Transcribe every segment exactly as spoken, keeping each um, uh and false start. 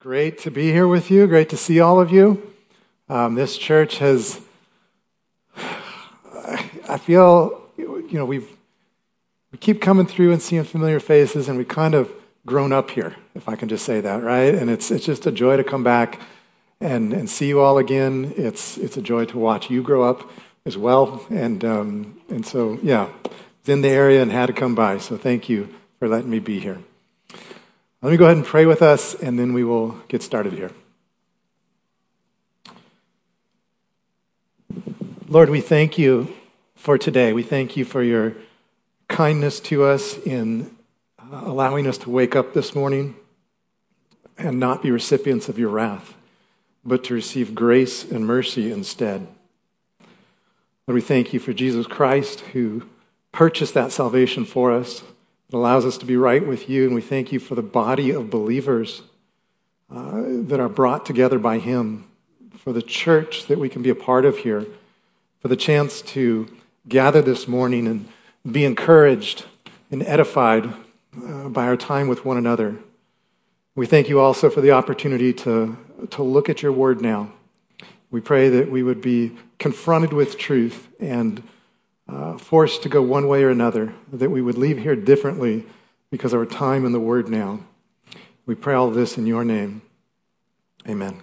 Great to be here with you. Great to see all of you. Um, this church has, I feel, you know, we've we keep coming through and seeing familiar faces, and we kind of grown up here, if I can just say that, right? And it's it's just a joy to come back and and see you all again. It's it's a joy to watch you grow up as well, and um, and so yeah, it's in the area and had to come by. So thank you for letting me be here. Let me go ahead and pray with us, and then we will get started here. Lord, we thank you for today. We thank you for your kindness to us in uh, allowing us to wake up this morning and not be recipients of your wrath, but to receive grace and mercy instead. Lord, we thank you for Jesus Christ, who purchased that salvation for us. It allows us to be right with you, and we thank you for the body of believers uh, that are brought together by him, for the church that we can be a part of here, for the chance to gather this morning and be encouraged and edified uh, by our time with one another. We thank you also for the opportunity to, to look at your word now. We pray that we would be confronted with truth and Uh, forced to go one way or another, that we would leave here differently because of our time in the Word now. We pray all this in your name. Amen.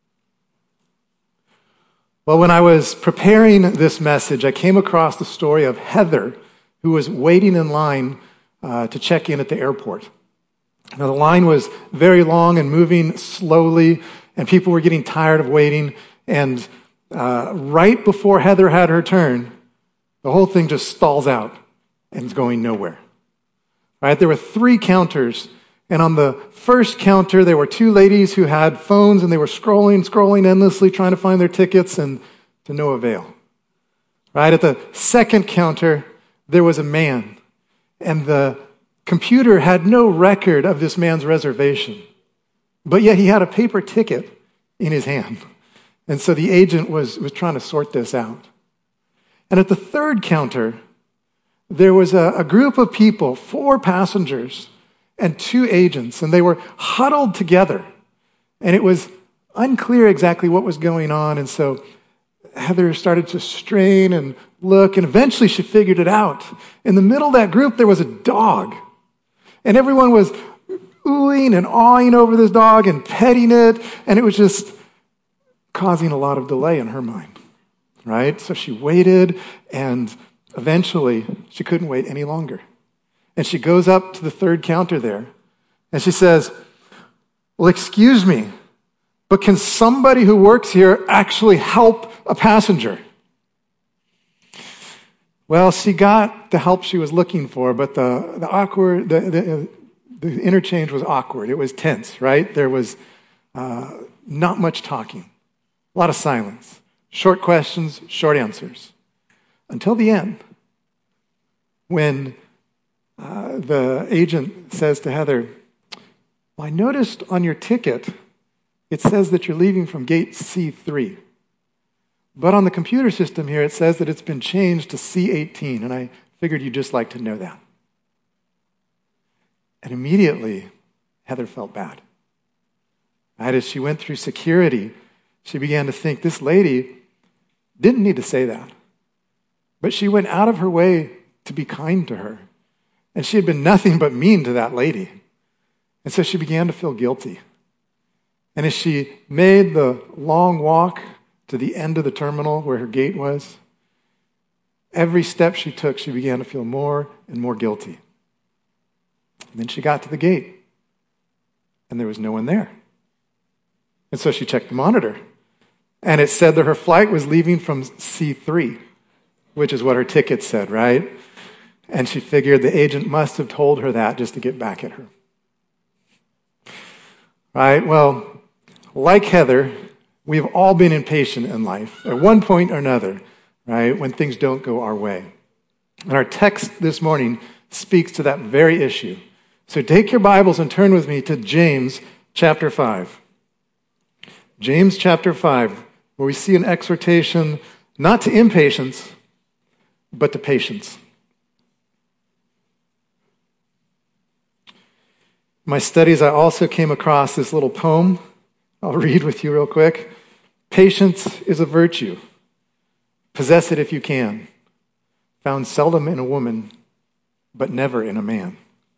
Well, when I was preparing this message, I came across the story of Heather, who was waiting in line uh, to check in at the airport. Now, the line was very long and moving slowly, and people were getting tired of waiting. And uh, right before Heather had her turn, the whole thing just stalls out and is going nowhere. Right? There were three counters, and on the first counter, there were two ladies who had phones, and they were scrolling, scrolling endlessly, trying to find their tickets, and to no avail. Right? At the second counter, there was a man, and the computer had no record of this man's reservation, but yet he had a paper ticket in his hand. And so the agent was, was trying to sort this out. And at the third counter, there was a, a group of people, four passengers and two agents, and they were huddled together. And it was unclear exactly what was going on. And so Heather started to strain and look, and eventually she figured it out. In the middle of that group, there was a dog. And everyone was oohing and awing over this dog and petting it, and it was just causing a lot of delay in her mind. Right? So she waited, and eventually she couldn't wait any longer. And she goes up to the third counter there, and she says, "Well, excuse me, but can somebody who works here actually help a passenger?" Well, she got the help she was looking for, but the, the awkward, the, the, the interchange was awkward. It was tense, right? There was uh, not much talking, a lot of silence. Short questions, short answers. Until the end, when uh, the agent says to Heather, "Well, I noticed on your ticket, it says that you're leaving from gate C three. But on the computer system here, it says that it's been changed to C eighteen, and I figured you'd just like to know that." And immediately, Heather felt bad. Right? As she went through security, she began to think, this lady didn't need to say that. But she went out of her way to be kind to her. And she had been nothing but mean to that lady. And so she began to feel guilty. And as she made the long walk to the end of the terminal where her gate was, every step she took, she began to feel more and more guilty. And then she got to the gate, and there was no one there. And so she checked the monitor. And it said that her flight was leaving from C three, which is what her ticket said, right? And she figured the agent must have told her that just to get back at her. Right? Well, like Heather, we've all been impatient in life at one point or another, right? When things don't go our way. And our text this morning speaks to that very issue. So take your Bibles and turn with me to James chapter five. James chapter five. Where we see an exhortation not to impatience, but to patience. In my studies, I also came across this little poem I'll read with you real quick. Patience is a virtue. Possess it if you can. Found seldom in a woman, but never in a man.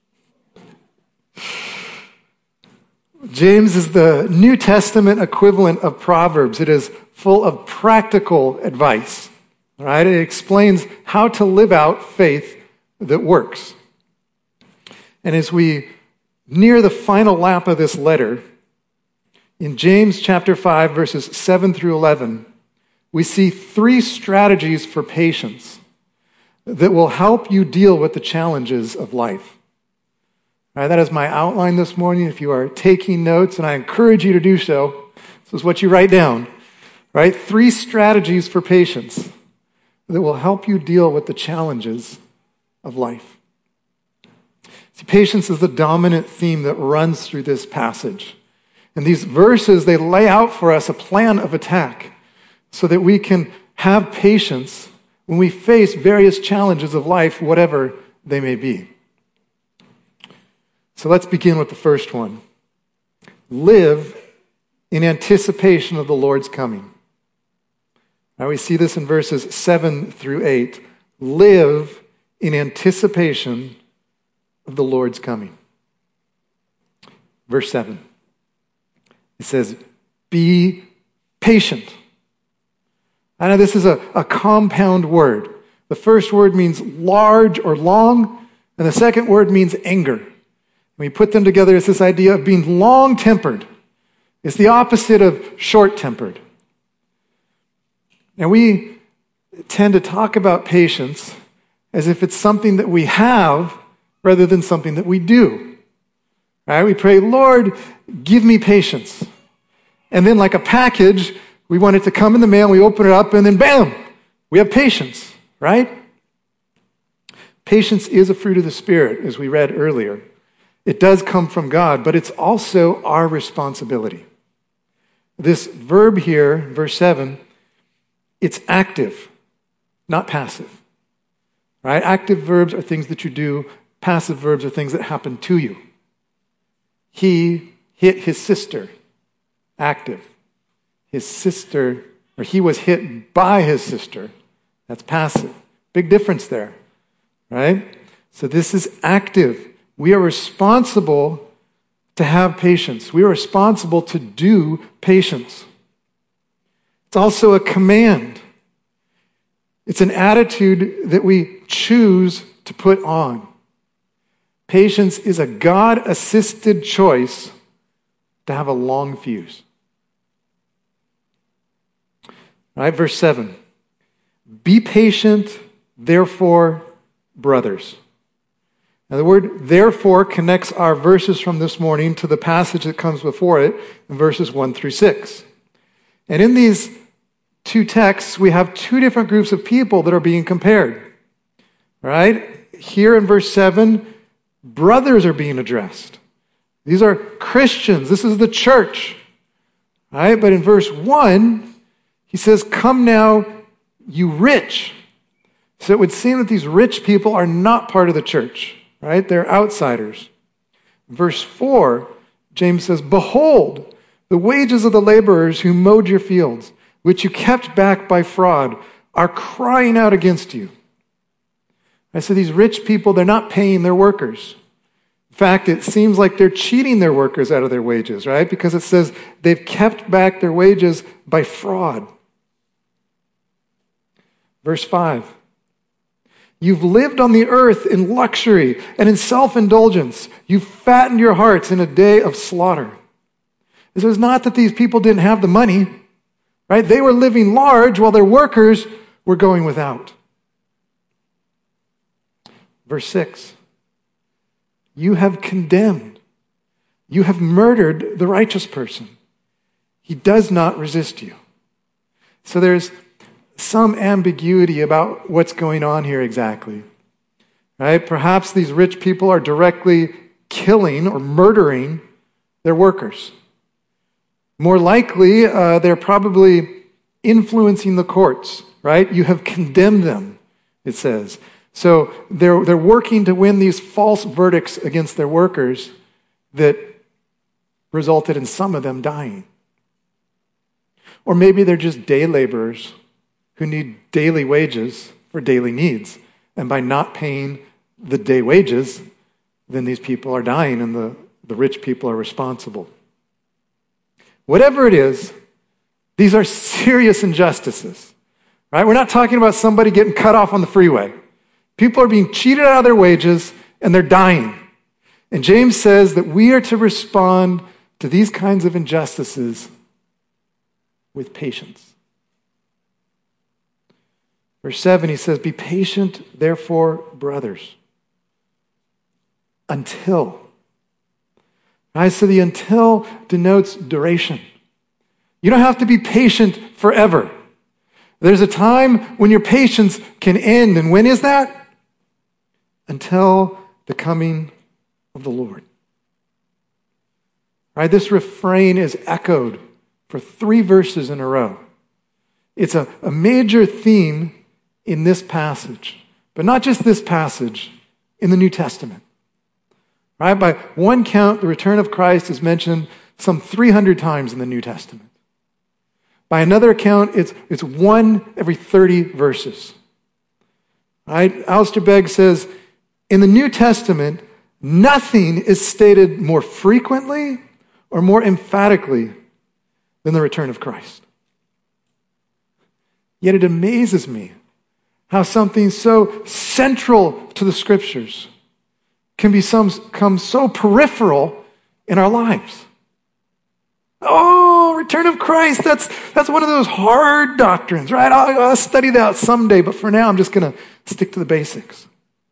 James is the New Testament equivalent of Proverbs. It is full of practical advice. All right? It explains how to live out faith that works. And as we near the final lap of this letter, in James chapter five, verses seven through eleven, we see three strategies for patience that will help you deal with the challenges of life. All right, that is my outline this morning. If you are taking notes, and I encourage you to do so, this is what you write down. Right? Three strategies for patience that will help you deal with the challenges of life. See, patience is the dominant theme that runs through this passage. And these verses, they lay out for us a plan of attack so that we can have patience when we face various challenges of life, whatever they may be. So let's begin with the first one. Live in anticipation of the Lord's coming. Now we see this in verses seven through eight. Live in anticipation of the Lord's coming. Verse seven. It says, be patient. I know this is a, a compound word. The first word means large or long, and the second word means anger. When you put them together, it's this idea of being long-tempered. It's the opposite of short-tempered. And we tend to talk about patience as if it's something that we have rather than something that we do. Right? We pray, Lord, give me patience. And then like a package, we want it to come in the mail, we open it up, and then bam, we have patience, right? Patience is a fruit of the Spirit, as we read earlier. It does come from God, but it's also our responsibility. This verb here, verse seven, it's active, not passive. Right? Active verbs are things that you do. Passive verbs are things that happen to you. He hit his sister. Active. His sister, or he was hit by his sister. That's passive. Big difference there. Right? So this is active. We are responsible to have patience. We are responsible to do patience. It's also a command. It's an attitude that we choose to put on. Patience is a God-assisted choice to have a long fuse. All right, verse seven. Be patient, therefore, brothers. Now, the word therefore connects our verses from this morning to the passage that comes before it in verses one through six. And in these two texts, we have two different groups of people that are being compared. All right? Here in verse seven, brothers are being addressed. These are Christians. This is the church. All right? But in verse one, he says, come now, you rich. So it would seem that these rich people are not part of the church. Right? They're outsiders. Verse four, James says, behold, the wages of the laborers who mowed your fields, which you kept back by fraud, are crying out against you. I said, these rich people, they're not paying their workers. In fact, it seems like they're cheating their workers out of their wages, right? Because it says they've kept back their wages by fraud. Verse five. You've lived on the earth in luxury and in self-indulgence. You've fattened your hearts in a day of slaughter. It was not that these people didn't have the money, right? They were living large while their workers were going without. Verse six. You have condemned. You have murdered the righteous person. He does not resist you. So there's some ambiguity about what's going on here exactly. Right? Perhaps these rich people are directly killing or murdering their workers. More likely, uh, they're probably influencing the courts, right? You have condemned them, it says. So they're, they're working to win these false verdicts against their workers that resulted in some of them dying. Or maybe they're just day laborers who need daily wages for daily needs. And by not paying the day wages, then these people are dying and the, the rich people are responsible. Whatever it is, these are serious injustices, right? We're not talking about somebody getting cut off on the freeway. People are being cheated out of their wages and they're dying. And James says that we are to respond to these kinds of injustices with patience. Verse seven, he says, "Be patient, therefore, brothers, until." Right, so the until denotes duration. You don't have to be patient forever. There's a time when your patience can end. And when is that? Until the coming of the Lord. Right, this refrain is echoed for three verses in a row. It's a, a major theme in this passage, but not just this passage, in the New Testament. Right? By one count, the return of Christ is mentioned some three hundred times in the New Testament. By another account, it's, it's one every thirty verses. Right? Alistair Begg says, in the New Testament, nothing is stated more frequently or more emphatically than the return of Christ. Yet it amazes me how something so central to the Scriptures can become so peripheral in our lives. Oh, return of Christ, that's, that's one of those hard doctrines, right? I'll, I'll study that someday, but for now I'm just going to stick to the basics.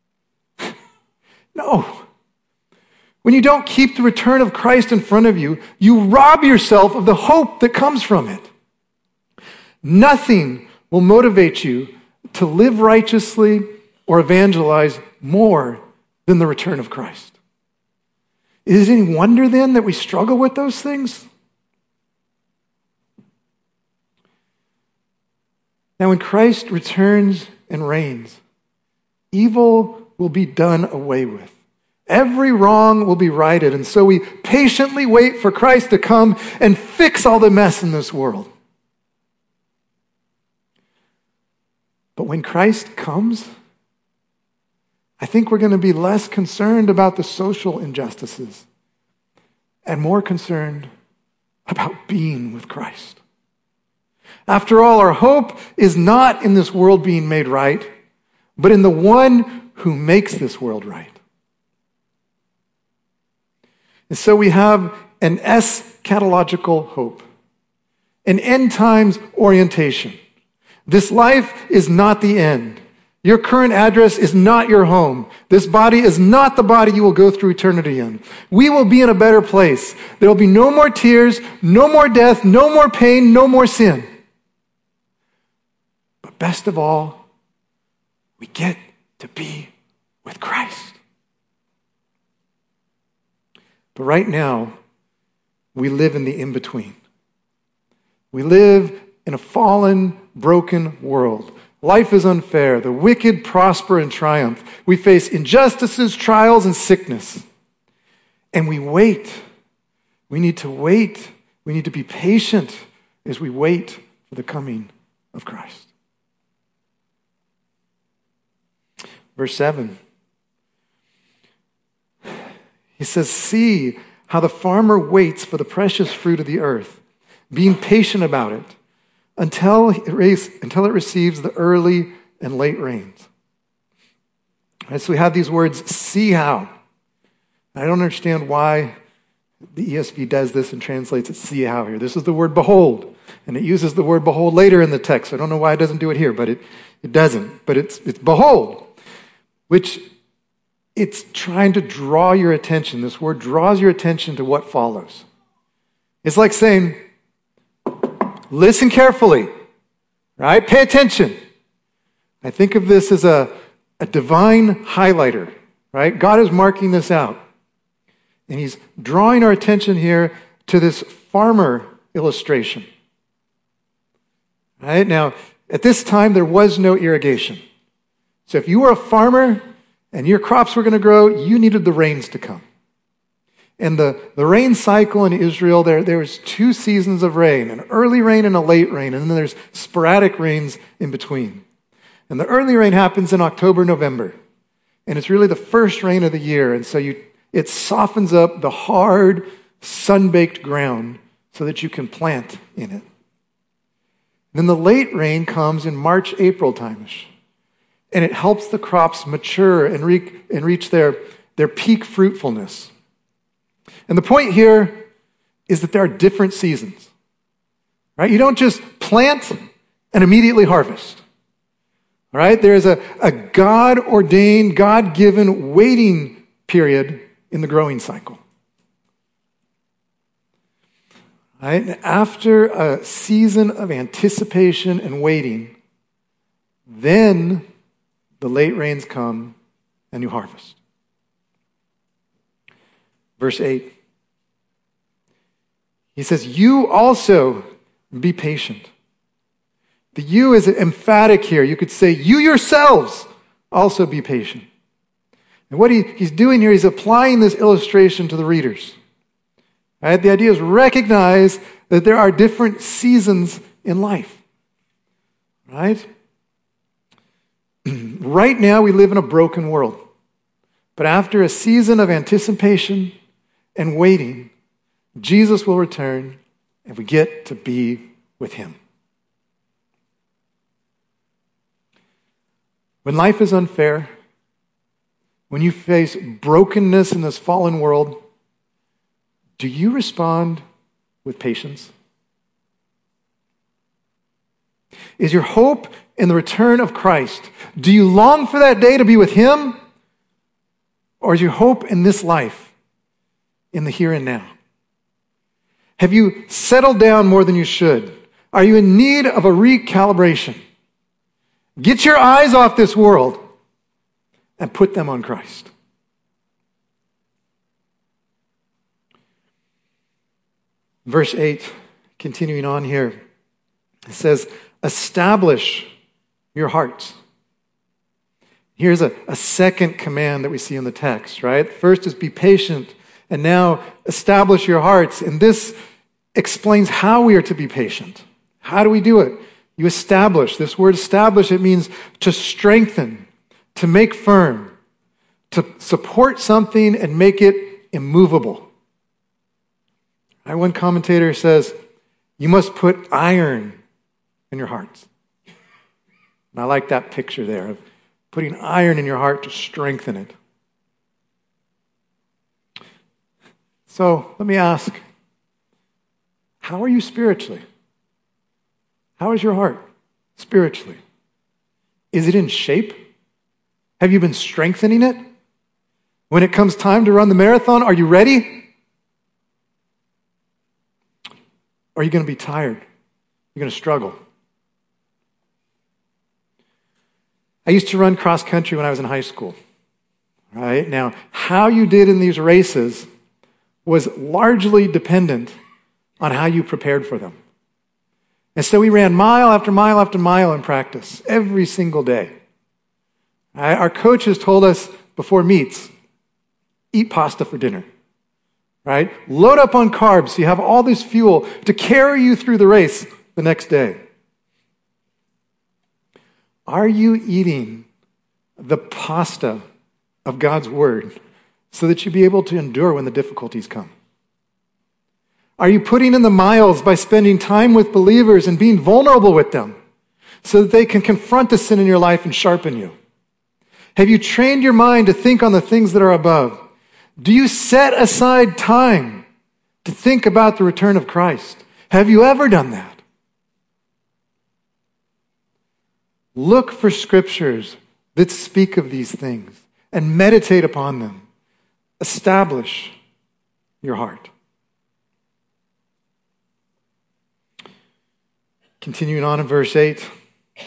No. When you don't keep the return of Christ in front of you, you rob yourself of the hope that comes from it. Nothing will motivate you to live righteously or evangelize more than the return of Christ. Is it any wonder then that we struggle with those things? Now, when Christ returns and reigns, evil will be done away with. Every wrong will be righted, and so we patiently wait for Christ to come and fix all the mess in this world. But when Christ comes, I think we're going to be less concerned about the social injustices and more concerned about being with Christ. After all, our hope is not in this world being made right, but in the one who makes this world right. And so we have an eschatological hope, an end times orientation. This life is not the end. Your current address is not your home. This body is not the body you will go through eternity in. We will be in a better place. There will be no more tears, no more death, no more pain, no more sin. But best of all, we get to be with Christ. But right now, we live in the in-between. We live in a fallen, broken world. Life is unfair. The wicked prosper and triumph. We face injustices, trials, and sickness. And we wait. We need to wait. We need to be patient as we wait for the coming of Christ. Verse seven. He says, "See how the farmer waits for the precious fruit of the earth, being patient about it, until it, until it receives the early and late rains." Right, so we have these words, "see how." I don't understand why the E S V does this and translates it "see how" here. This is the word "behold," and it uses the word "behold" later in the text. I don't know why it doesn't do it here, but it, it doesn't. But it's, it's "behold," which it's trying to draw your attention. This word draws your attention to what follows. It's like saying, listen carefully, right? Pay attention. I think of this as a, a divine highlighter, right? God is marking this out. And he's drawing our attention here to this farmer illustration. Right? Now, at this time, there was no irrigation. So if you were a farmer and your crops were going to grow, you needed the rains to come. And the, the rain cycle in Israel, there, there's two seasons of rain, an early rain and a late rain, and then there's sporadic rains in between. And the early rain happens in October, November. And it's really the first rain of the year. And so you, it softens up the hard, sun-baked ground so that you can plant in it. Then the late rain comes in March, April time-ish. And it helps the crops mature and, re- and reach their, their peak fruitfulness. And the point here is that there are different seasons. Right? You don't just plant and immediately harvest. All right? There is a, a God-ordained, God-given waiting period in the growing cycle. All right? And after a season of anticipation and waiting, then the late rains come and you harvest. Verse eight. He says, you also be patient. The you is emphatic here. You could say, you yourselves also be patient. And what he, he's doing here, he's applying this illustration to the readers. Right? The idea is recognize that there are different seasons in life. Right? Right now we live in a broken world. But after a season of anticipation and waiting, Jesus will return and we get to be with him. When life is unfair, when you face brokenness in this fallen world, do you respond with patience? Is your hope in the return of Christ? Do you long for that day to be with him? Or is your hope in this life, in the here and now? Have you settled down more than you should? Are you in need of a recalibration? Get your eyes off this world and put them on Christ. Verse eight, continuing on here, it says, establish your hearts. Here's a, a second command that we see in the text, right? First is be patient, and now establish your hearts. And this explains how we are to be patient. How do we do it? You establish. This word establish, it means to strengthen, to make firm, to support something and make it immovable. Right? One commentator says, you must put iron in your hearts. And I like that picture there of putting iron in your heart to strengthen it. So let me ask, how are you spiritually? How is your heart spiritually? Is it in shape? Have you been strengthening it? When it comes time to run the marathon, are you ready? Or are you going to be tired? You're going to struggle. I used to run cross country when I was in high school. Right? Now, how you did in these races was largely dependent on how you prepared for them. And so we ran mile after mile after mile in practice every single day. Right? Our coaches told us before meets, eat pasta for dinner. Right? Load up on carbs so you have all this fuel to carry you through the race the next day. Are you eating the pasta of God's word so that you be able to endure when the difficulties come? Are you putting in the miles by spending time with believers and being vulnerable with them so that they can confront the sin in your life and sharpen you? Have you trained your mind to think on the things that are above? Do you set aside time to think about the return of Christ? Have you ever done that? Look for scriptures that speak of these things and meditate upon them. Establish your heart. Continuing on in verse eight, it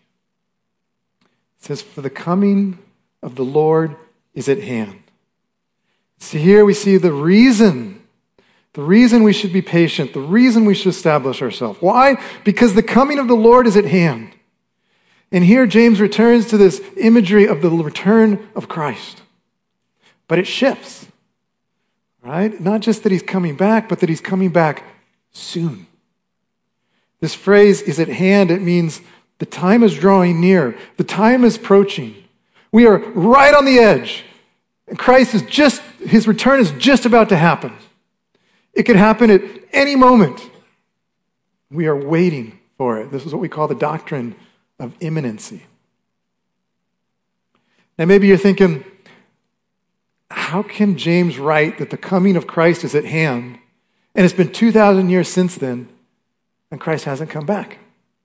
says, for the coming of the Lord is at hand. So here we see the reason, the reason we should be patient, the reason we should establish ourselves. Why? Because the coming of the Lord is at hand. And here James returns to this imagery of the return of Christ. But it shifts. right? Not just that he's coming back, but that he's coming back soon. This phrase is at hand. It means the time is drawing near. The time is approaching. We are right on the edge. And Christ is just, his return is just about to happen. It could happen at any moment. We are waiting for it. This is what we call the doctrine of imminency. Now maybe you're thinking, how can James write that the coming of Christ is at hand, and it's been two thousand years since then, and Christ hasn't come back?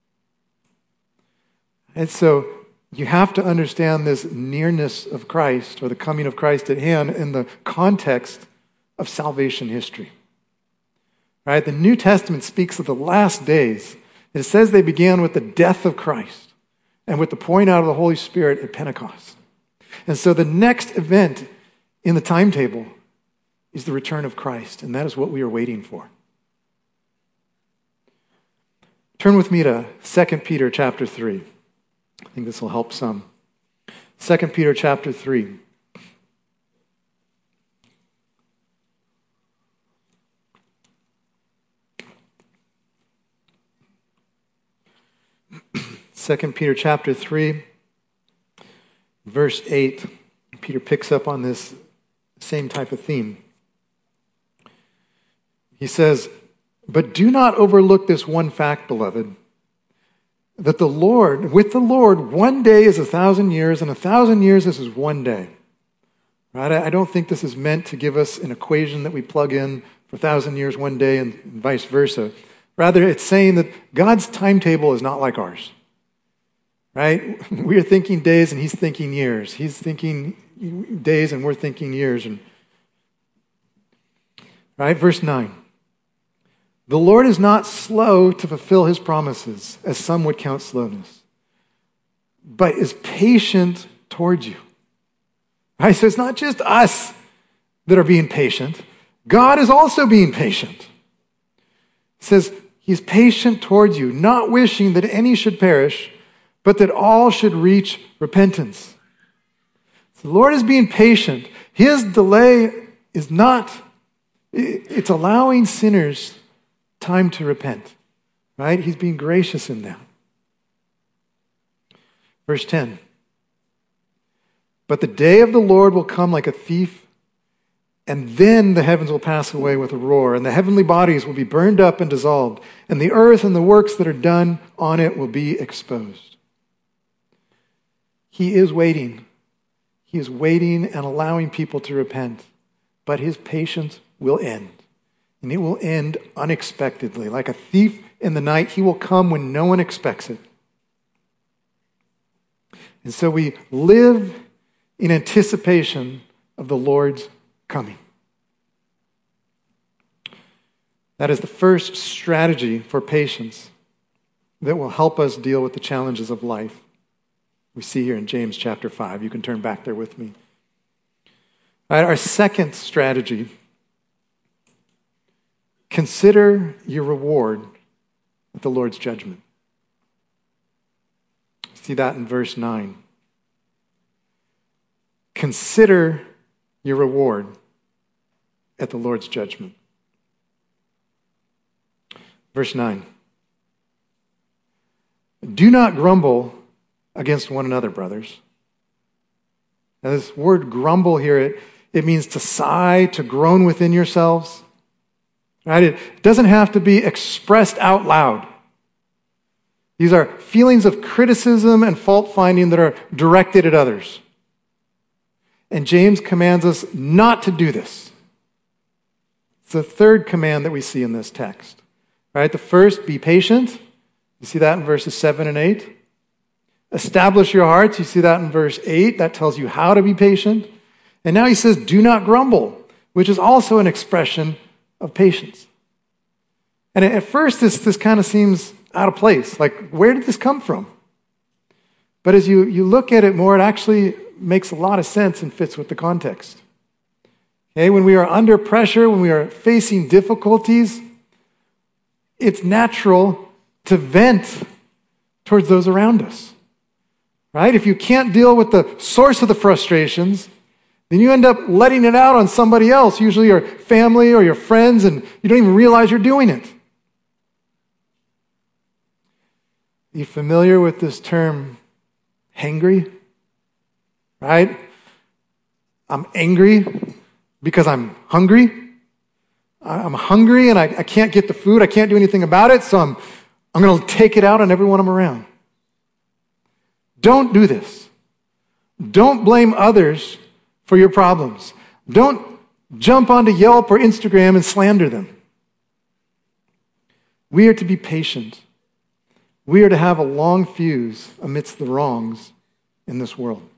And so you have to understand this nearness of Christ, or the coming of Christ at hand, in the context of salvation history. Right? The New Testament speaks of the last days. It says they began with the death of Christ and with the pouring out of the Holy Spirit at Pentecost. And so the next event in the timetable is the return of Christ, and that is what we are waiting for. Turn with me to Second Peter chapter three. I think this will help some. Second Peter chapter three. Second Peter chapter three, verse eight. Peter picks up on this same type of theme. He says, "But do not overlook this one fact, beloved, that the Lord, with the Lord, one day is a thousand years, and a thousand years is as one day." Right? I don't think this is meant to give us an equation that we plug in for a thousand years one day and vice versa. Rather, it's saying that God's timetable is not like ours. Right? We are thinking days and he's thinking years. He's thinking days and we're thinking years. And right? Verse nine. "The Lord is not slow to fulfill his promises, as some would count slowness, but is patient towards you." Right? So it's not just us that are being patient. God is also being patient. It says he's patient towards you, not wishing that any should perish, but that all should reach repentance. So the Lord is being patient. His delay is not, it's allowing sinners time to repent, right? He's being gracious in that. Verse ten. "But the day of the Lord will come like a thief, and then the heavens will pass away with a roar, and the heavenly bodies will be burned up and dissolved, and the earth and the works that are done on it will be exposed." He is waiting. He is waiting and allowing people to repent, but his patience will end. And it will end unexpectedly. Like a thief in the night, he will come when no one expects it. And so we live in anticipation of the Lord's coming. That is the first strategy for patience that will help us deal with the challenges of life. We see here in James chapter five. You can turn back there with me. All right, our second strategy: consider your reward at the Lord's judgment. See that in verse nine. Consider your reward at the Lord's judgment. Verse nine. "Do not grumble against one another, brothers." Now this word grumble here, it, it means to sigh, to groan within yourselves. Right? It doesn't have to be expressed out loud. These are feelings of criticism and fault-finding that are directed at others. And James commands us not to do this. It's the third command that we see in this text. Right? The first, be patient. You see that in verses seven and eight. Establish your hearts. You see that in verse eight. That tells you how to be patient. And now he says, do not grumble, which is also an expression of patience. And at first, this, this kind of seems out of place. Like, where did this come from? But as you, you look at it more, it actually makes a lot of sense and fits with the context. Okay, when we are under pressure, when we are facing difficulties, it's natural to vent towards those around us. Right? If you can't deal with the source of the frustrations, then you end up letting it out on somebody else, usually your family or your friends, and you don't even realize you're doing it. Are you familiar with this term, hangry? Right? I'm angry because I'm hungry. I'm hungry and I, I can't get the food. I can't do anything about it, so I'm, I'm going to take it out on everyone I'm around. Don't do this. Don't blame others for your problems. Don't jump onto Yelp or Instagram and slander them. We are to be patient. We are to have a long fuse amidst the wrongs in this world.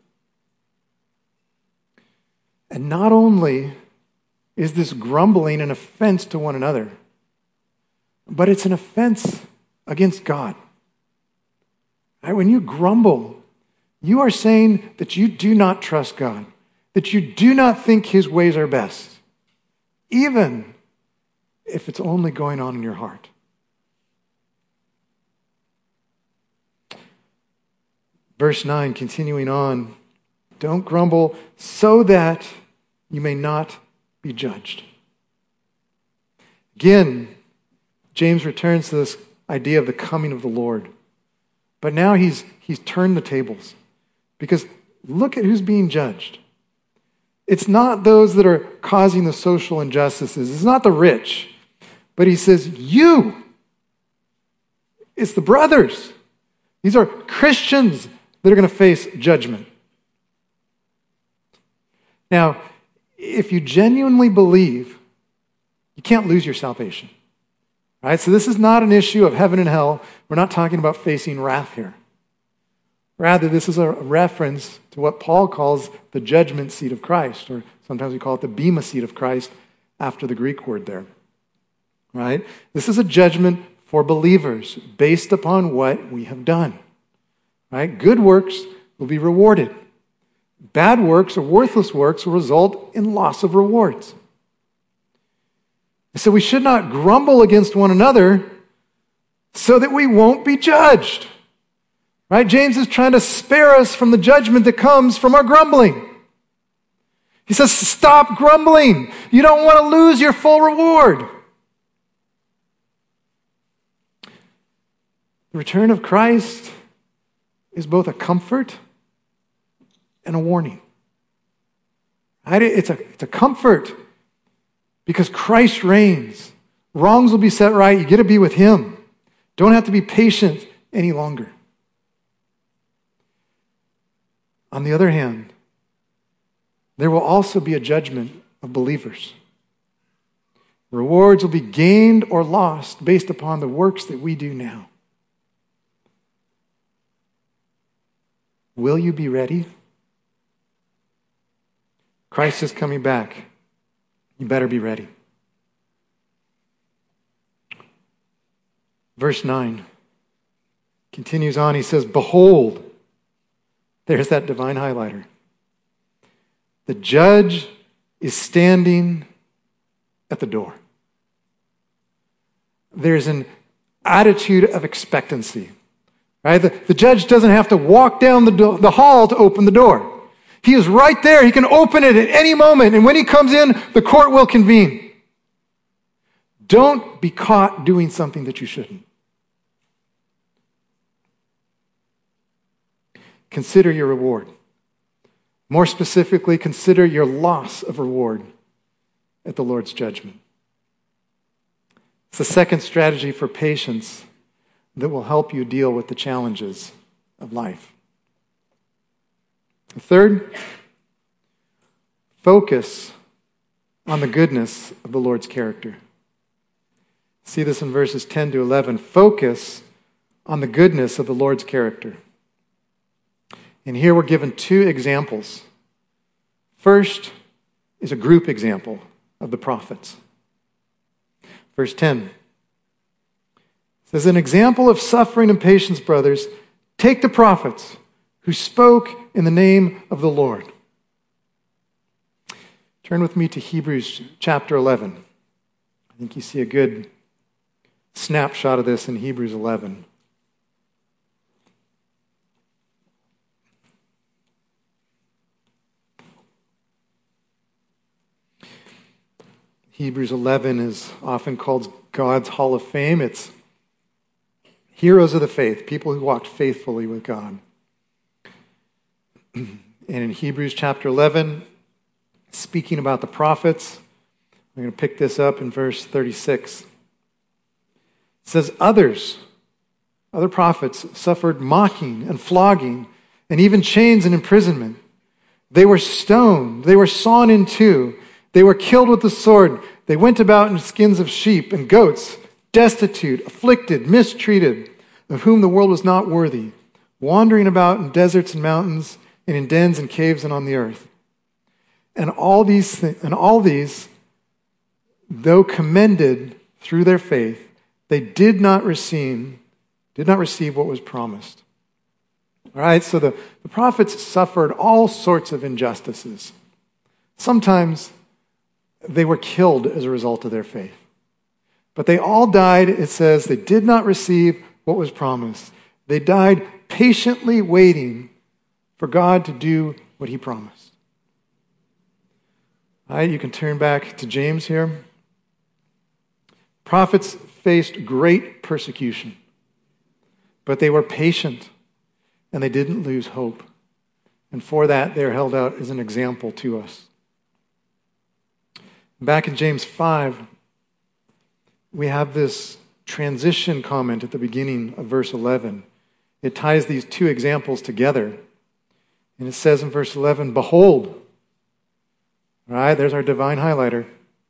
And not only is this grumbling an offense to one another, but it's an offense against God. Right? When you grumble, you are saying that you do not trust God, that you do not think his ways are best, even if it's only going on in your heart. Verse nine, continuing on, don't grumble so that you may not be judged. Again, James returns to this idea of the coming of the Lord. But now he's, he's turned the tables. Because look at who's being judged. It's not those that are causing the social injustices. It's not the rich. But he says, you. It's the brothers. These are Christians that are going to face judgment. Now, if you genuinely believe, you can't lose your salvation. Right? So this is not an issue of heaven and hell. We're not talking about facing wrath here. Rather, this is a reference to what Paul calls the judgment seat of Christ, or sometimes we call it the bema seat of Christ after the Greek word there. Right? This is a judgment for believers based upon what we have done. Right? Good works will be rewarded. Bad works or worthless works will result in loss of rewards. So we should not grumble against one another so that we won't be judged. Right? James is trying to spare us from the judgment that comes from our grumbling. He says, stop grumbling. You don't want to lose your full reward. The return of Christ is both a comfort and a warning. Right? It's a, it's a comfort because Christ reigns. Wrongs will be set right. You get to be with him. Don't have to be patient any longer. On the other hand, there will also be a judgment of believers. Rewards will be gained or lost based upon the works that we do now. Will you be ready? Christ is coming back. You better be ready. Verse nine continues on. He says, behold, there's that divine highlighter. The judge is standing at the door. There's an attitude of expectancy. Right? The, the judge doesn't have to walk down the, do- the hall to open the door. He is right there. He can open it at any moment. And when he comes in, the court will convene. Don't be caught doing something that you shouldn't. Consider your reward. More specifically, consider your loss of reward at the Lord's judgment. It's the second strategy for patience that will help you deal with the challenges of life. The third, focus on the goodness of the Lord's character. See this in verses ten to eleven. Focus on the goodness of the Lord's character. And here we're given two examples. First is a group example of the prophets. Verse ten says, an example of suffering and patience, brothers, take the prophets who spoke in the name of the Lord. Turn with me to Hebrews chapter eleven. I think you see a good snapshot of this in Hebrews eleven. Hebrews eleven is often called God's Hall of Fame. It's heroes of the faith, people who walked faithfully with God. And in Hebrews chapter eleven, speaking about the prophets, I'm going to pick this up in verse thirty-six. It says, Others, other prophets, suffered mocking and flogging and even chains and imprisonment. They were stoned. They were sawn in two. They were killed with the sword. They went about in skins of sheep and goats, destitute, afflicted, mistreated, of whom the world was not worthy, wandering about in deserts and mountains and in dens and caves and on the earth. And all these, th- and all these, though commended through their faith, they did not receive, did not receive what was promised. All right, so the, the prophets suffered all sorts of injustices. Sometimes they were killed as a result of their faith. But they all died, it says, they did not receive what was promised. They died patiently waiting for God to do what he promised. All right, you can turn back to James here. Prophets faced great persecution, but they were patient and they didn't lose hope. And for that, they're held out as an example to us. Back in James five, we have this transition comment at the beginning of verse eleven. It ties these two examples together. And it says in verse eleven, Behold, all right, there's our divine highlighter.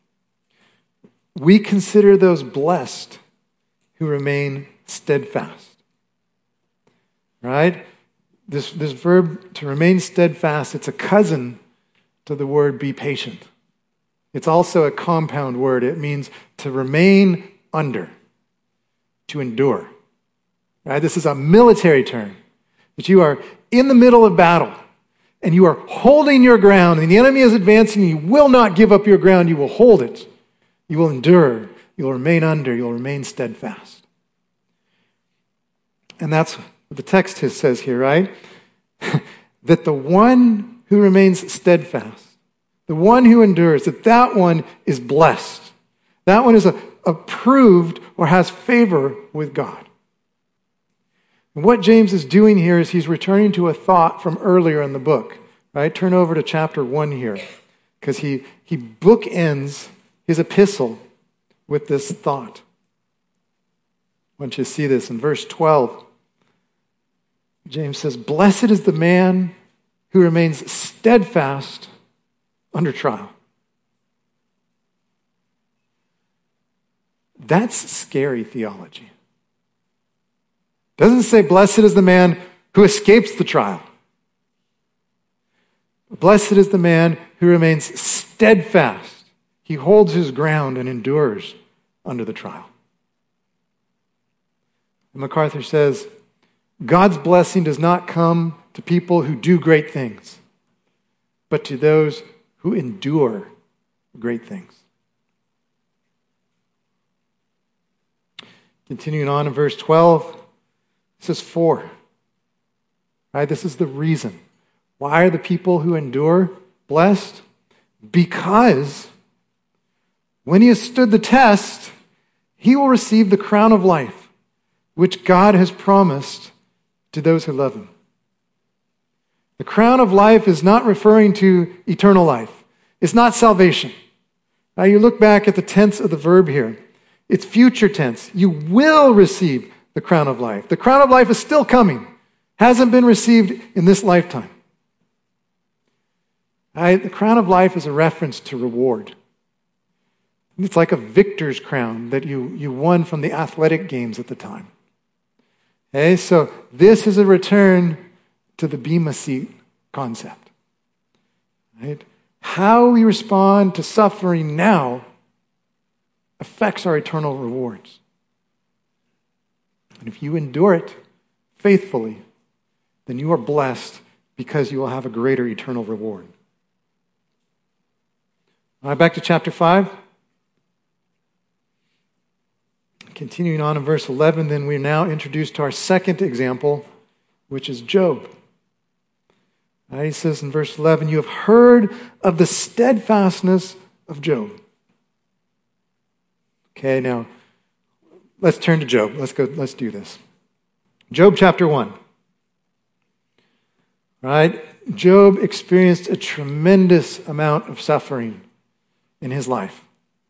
We consider those blessed who remain steadfast. Right? This, this verb to remain steadfast, it's a cousin to the word be patient. It's also a compound word. It means to remain under, to endure. Right? This is a military term. That you are in the middle of battle and you are holding your ground and the enemy is advancing and you will not give up your ground. You will hold it. You will endure. You will remain under. You will remain steadfast. And that's what the text says here, right? That the one who remains steadfast, the one who endures, that that one is blessed. That one is a, approved or has favor with God. And what James is doing here is he's returning to a thought from earlier in the book, right? Turn over to chapter one here, because he, he bookends his epistle with this thought. I want you to see this in verse twelve. James says, Blessed is the man who remains steadfast under trial. That's scary theology. Doesn't say, Blessed is the man who escapes the trial. Blessed is the man who remains steadfast. He holds his ground and endures under the trial. And MacArthur says, God's blessing does not come to people who do great things, but to those who endure great things. Continuing on in verse twelve, it says, For. Right, this is the reason. Why are the people who endure blessed? Because when he has stood the test, he will receive the crown of life, which God has promised to those who love him. The crown of life is not referring to eternal life. It's not salvation. Now you look back at the tense of the verb here. It's future tense. You will receive the crown of life. The crown of life is still coming. Hasn't been received in this lifetime. Right? The crown of life is a reference to reward. It's like a victor's crown that you, you won from the athletic games at the time. Okay, so this is a return to the Bema seat concept. Right? How we respond to suffering now affects our eternal rewards. And if you endure it faithfully, then you are blessed because you will have a greater eternal reward. All right, back to chapter five. Continuing on in verse eleven, then we're now introduced to our second example, which is Job. Right, he says in verse eleven, You have heard of the steadfastness of Job. Okay, now let's turn to Job. Let's go, let's do this. Job chapter one. Right? Job experienced a tremendous amount of suffering in his life.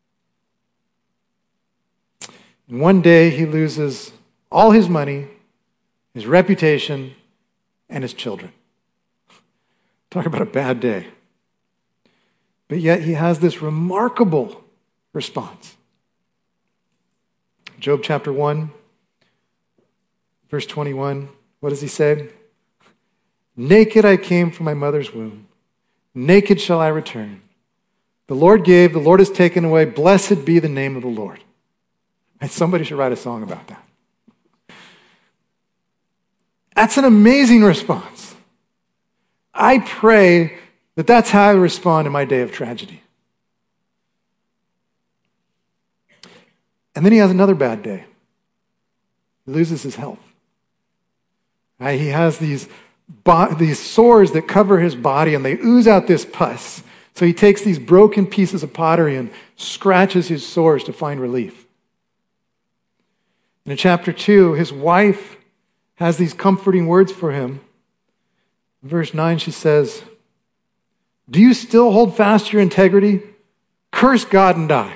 And one day he loses all his money, his reputation, and his children. Talk about a bad day. But yet he has this remarkable response. Job chapter one, verse twenty-one, what does he say? Naked I came from my mother's womb. Naked shall I return. The Lord gave, the Lord has taken away. Blessed be the name of the Lord. And somebody should write a song about that. That's an amazing response. I pray that that's how I respond in my day of tragedy. And then he has another bad day. He loses his health. Right? He has these, bo- these sores that cover his body and they ooze out this pus. So he takes these broken pieces of pottery and scratches his sores to find relief. And in chapter two, his wife has these comforting words for him. In verse nine, she says, do you still hold fast to your integrity? Curse God and die.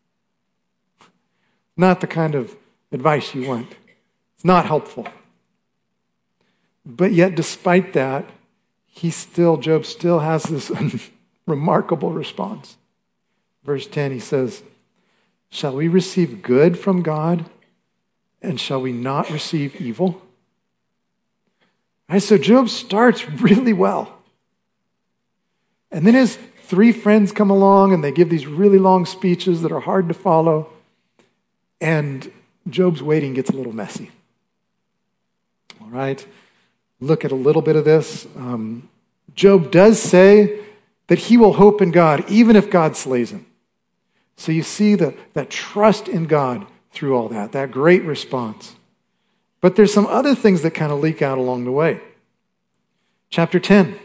Not the kind of advice you want. It's not helpful. But yet, despite that, he still, Job still has this remarkable response. Verse ten, he says, shall we receive good from God, and shall we not receive evil? Right, so Job starts really well. And then his three friends come along and they give these really long speeches that are hard to follow. And Job's waiting gets a little messy. All right, look at a little bit of this. Um, Job does say that he will hope in God, even if God slays him. So you see the, that trust in God through all that, that great response. But there's some other things that kind of leak out along the way. Chapter ten.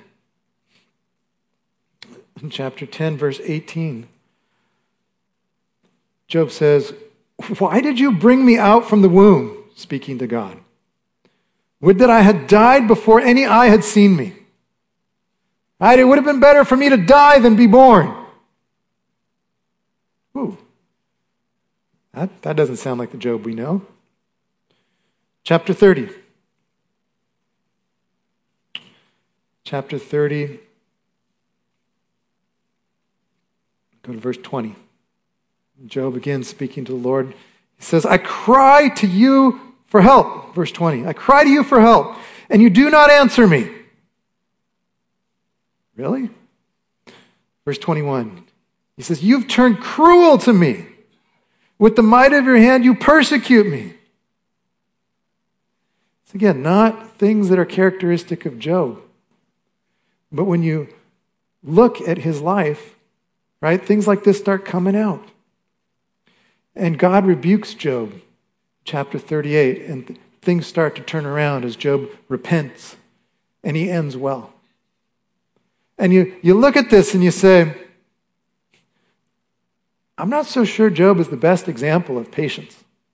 In chapter ten, verse eighteen, Job says, why did you bring me out from the womb? Speaking to God. Would that I had died before any eye had seen me. Right? It would have been better for me to die than be born. Ooh. That, that doesn't sound like the Job we know. Chapter thirty. Chapter thirty. Go to verse twenty. Job again speaking to the Lord. He says, I cry to you for help. Verse twenty. I cry to you for help, and you do not answer me. Really? Verse twenty-one. He says, you've turned cruel to me. With the might of your hand, you persecute me. It's again, not things that are characteristic of Job. But when you look at his life, right, things like this start coming out. And God rebukes Job, chapter thirty-eight, and th- things start to turn around as Job repents, and he ends well. And you, you look at this and you say, I'm not so sure Job is the best example of patience.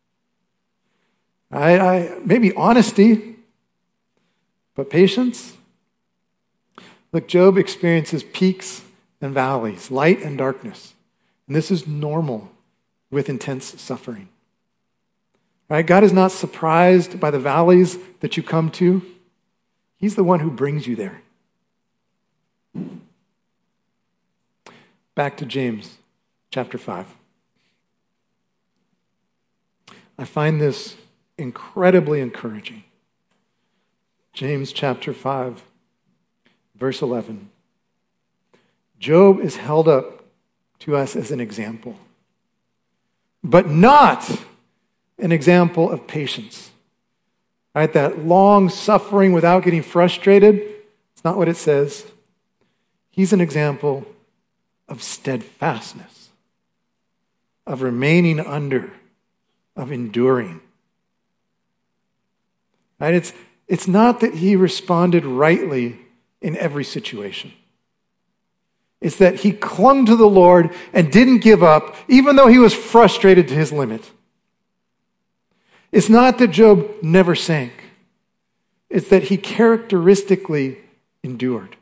I, I maybe honesty, but patience? Look, Job experiences peaks and valleys, light and darkness. And this is normal with intense suffering. Right? God is not surprised by the valleys that you come to. He's the one who brings you there. Back to James chapter five. I find this incredibly encouraging. James chapter five, verse eleven. Job is held up to us as an example, but not an example of patience. Right? That long suffering without getting frustrated, it's not what it says. He's an example of steadfastness, of remaining under, of enduring. Right? It's, it's not that he responded rightly in every situation. It's that he clung to the Lord and didn't give up, even though he was frustrated to his limit. It's not that Job never sank. It's that he characteristically endured.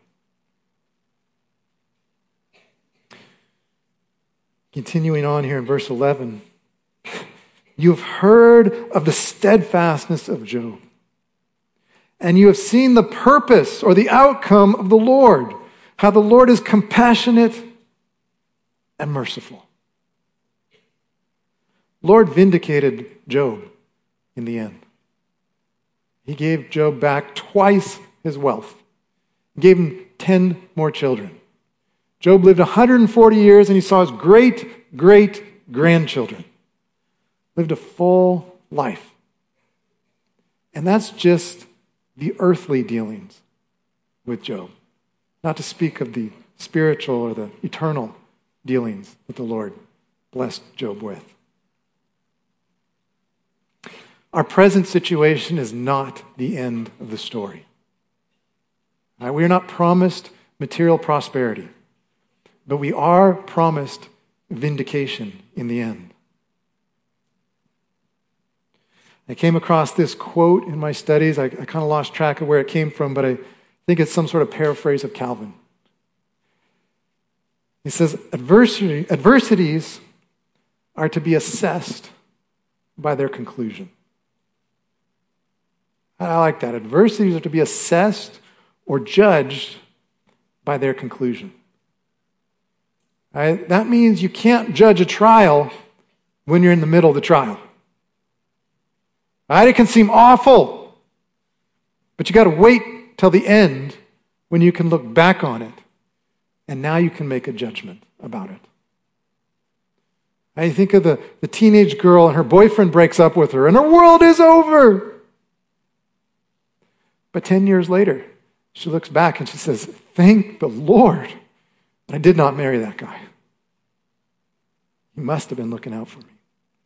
Continuing on here in verse eleven, you have heard of the steadfastness of Job, and you have seen the purpose or the outcome of the Lord, how the Lord is compassionate and merciful. Lord vindicated Job in the end. He gave Job back twice his wealth. He gave him ten more children. Job lived one hundred forty years and he saw his great, great grandchildren. Lived a full life. And that's just the earthly dealings with Job. Not to speak of the spiritual or the eternal dealings that the Lord blessed Job with. Our present situation is not the end of the story. Right? We are not promised material prosperity, but we are promised vindication in the end. I came across this quote in my studies. I, I kind of lost track of where it came from, but I think it's some sort of paraphrase of Calvin. He says, Adversity, adversities are to be assessed by their conclusion. I like that. Adversities are to be assessed or judged by their conclusion. Right? That means you can't judge a trial when you're in the middle of the trial. Right? It can seem awful, but you got to wait till the end when you can look back on it, and now you can make a judgment about it. I think of the, the teenage girl and her boyfriend breaks up with her and her world is over. But ten years later, she looks back and she says, thank the Lord I did not marry that guy. He must have been looking out for me.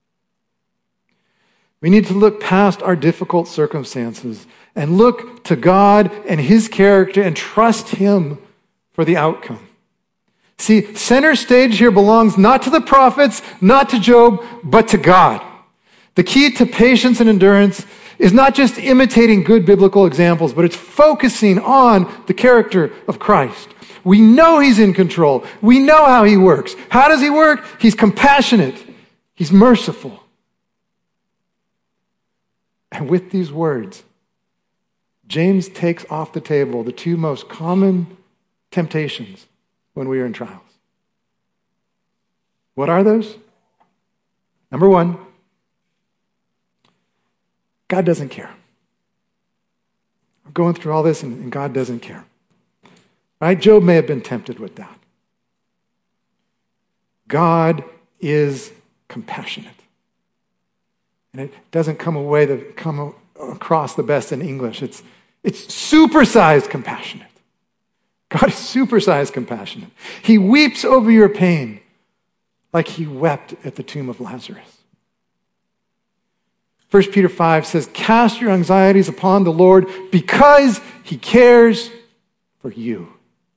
We need to look past our difficult circumstances and look to God and his character and trust him for the outcome. See, center stage here belongs not to the prophets, not to Job, but to God. The key to patience and endurance is not just imitating good biblical examples, but it's focusing on the character of Christ. We know he's in control. We know how he works. How does he work? He's compassionate. He's merciful. And with these words, James takes off the table the two most common temptations when we are in trials. What are those? Number one, God doesn't care. I'm going through all this and, and God doesn't care. Right? Job may have been tempted with that. God is compassionate. And it doesn't come away the come across the best in English. It's it's supersized compassionate. God is supersized compassionate. He weeps over your pain like he wept at the tomb of Lazarus. First Peter five says, cast your anxieties upon the Lord because he cares for you.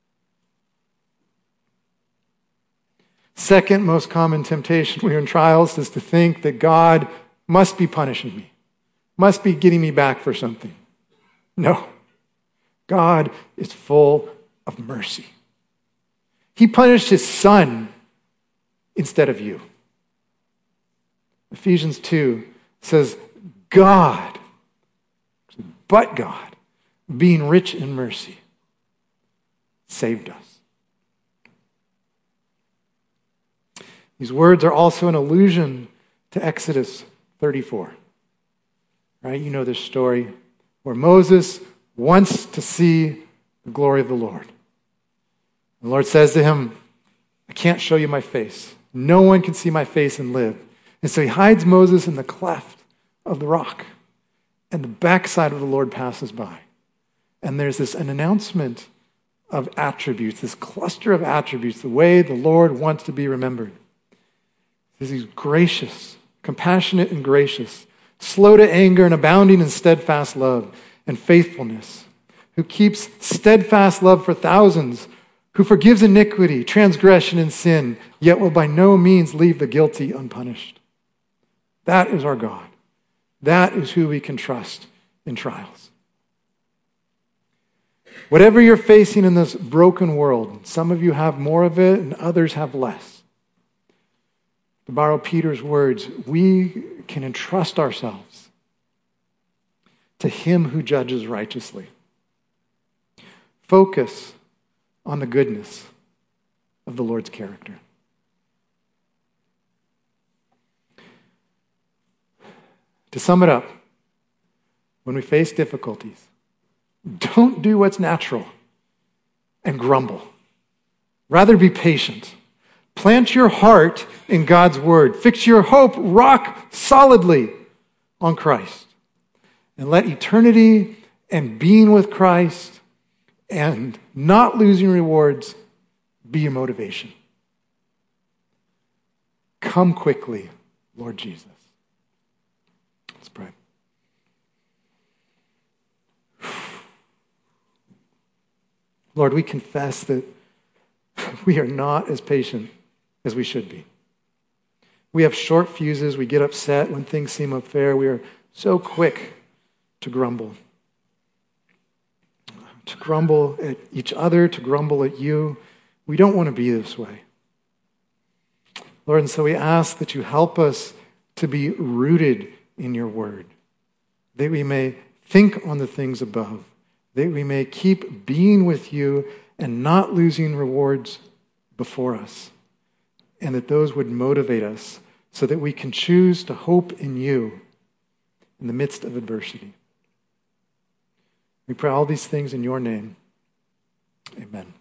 Second most common temptation when you're in trials is to think that God must be punishing me, must be getting me back for something. No. God is full of mercy. He punished his son instead of you. Ephesians two says, God, but God, being rich in mercy, saved us. These words are also an allusion to Exodus thirty-four. Right? You know this story where Moses wants to see the glory of the Lord. The Lord says to him, I can't show you my face. No one can see my face and live. And so he hides Moses in the cleft of the rock. And the backside of the Lord passes by. And there's this an announcement of attributes, this cluster of attributes, the way the Lord wants to be remembered. He's gracious, compassionate and gracious, slow to anger and abounding in steadfast love and faithfulness, who keeps steadfast love for thousands, who forgives iniquity, transgression, and sin, yet will by no means leave the guilty unpunished. That is our God. That is who we can trust in trials. Whatever you're facing in this broken world, some of you have more of it and others have less. To borrow Peter's words, we can entrust ourselves to him who judges righteously. Focus on the goodness of the Lord's character. To sum it up, when we face difficulties, don't do what's natural and grumble. Rather be patient. Plant your heart in God's word. Fix your hope rock solidly on Christ. And let eternity and being with Christ and not losing rewards be your motivation. Come quickly, Lord Jesus. Let's pray. Lord, we confess that we are not as patient as we should be. We have short fuses. We get upset when things seem unfair. We are so quick to grumble. To grumble at each other, to grumble at you. We don't want to be this way. Lord, and so we ask that you help us to be rooted in your word, that we may think on the things above, that we may keep being with you and not losing rewards before us, and that those would motivate us so that we can choose to hope in you in the midst of adversity. We pray all these things in your name. Amen.